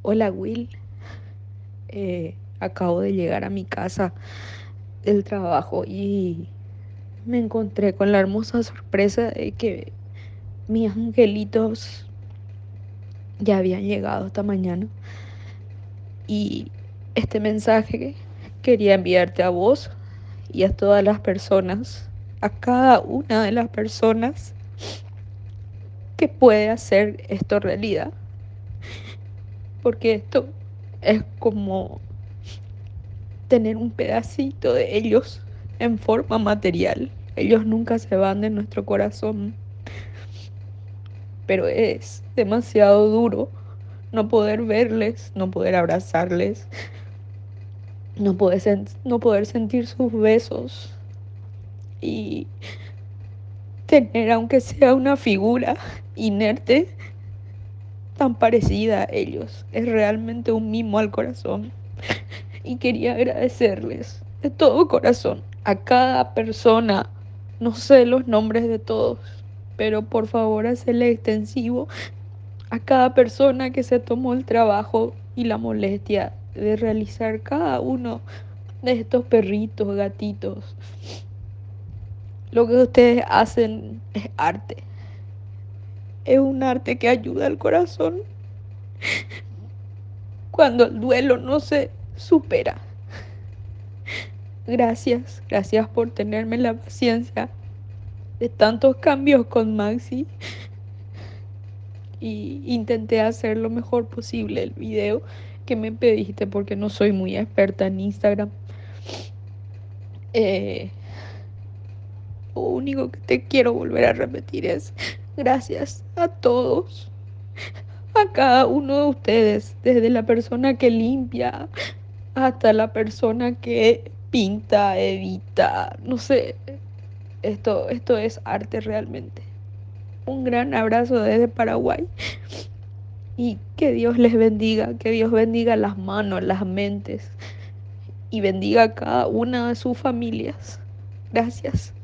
Hola Will, acabo de llegar a mi casa del trabajo y me encontré con la hermosa sorpresa de que mis angelitos ya habían llegado esta mañana y este mensaje quería enviarte a vos y a todas las personas, a cada una de las personas que puede hacer esto realidad, porque esto es como tener un pedacito de ellos en forma material. Ellos nunca se van de nuestro corazón, pero es demasiado duro no poder verles, no poder abrazarles, no poder sentir sus besos y tener, aunque sea una figura inerte, tan parecida a ellos. Es realmente un mimo al corazón. Y quería agradecerles de todo corazón a cada persona. No sé los nombres de todos, pero por favor hacerle extensivo a cada persona que se tomó el trabajo y la molestia de realizar cada uno de estos perritos, gatitos. Lo que ustedes hacen es arte. Es un arte que ayuda al corazón cuando el duelo no se supera. Gracias, gracias por tenerme la paciencia de tantos cambios con Maxi y intenté hacer lo mejor posible el video que me pediste porque no soy muy experta en Instagram. Eh, lo único que te quiero volver a repetir es gracias a todos, a cada uno de ustedes, desde la persona que limpia hasta la persona que pinta, edita, no sé, esto es arte realmente. Un gran abrazo desde Paraguay y que Dios les bendiga, que Dios bendiga las manos, las mentes y bendiga a cada una de sus familias. Gracias.